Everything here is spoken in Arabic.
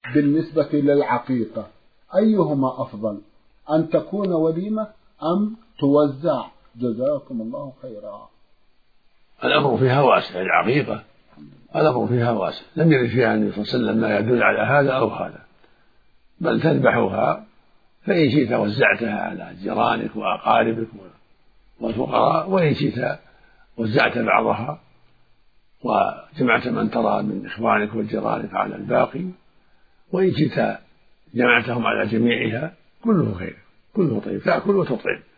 بالنسبة للعقيقة أيهما أفضل، أن تكون وليمة أم توزع؟ جزاكم الله خيرا. الأمر فيها واسع، العقيقة الأمر فيها واسع، لم يرد فيها النبي صلى الله عليه وسلم ما يدل على هذا أو هذا، بل تذبحها فإن شئت وزعتها على جيرانك وأقاربك والفقراء، وإن شئت وزعت بعضها وجمعت من ترى من إخوانك وجيرانك على الباقي، وإن شئت جمعتهم على جميعها، كله خير، كله طيب، تأكل وتطعم.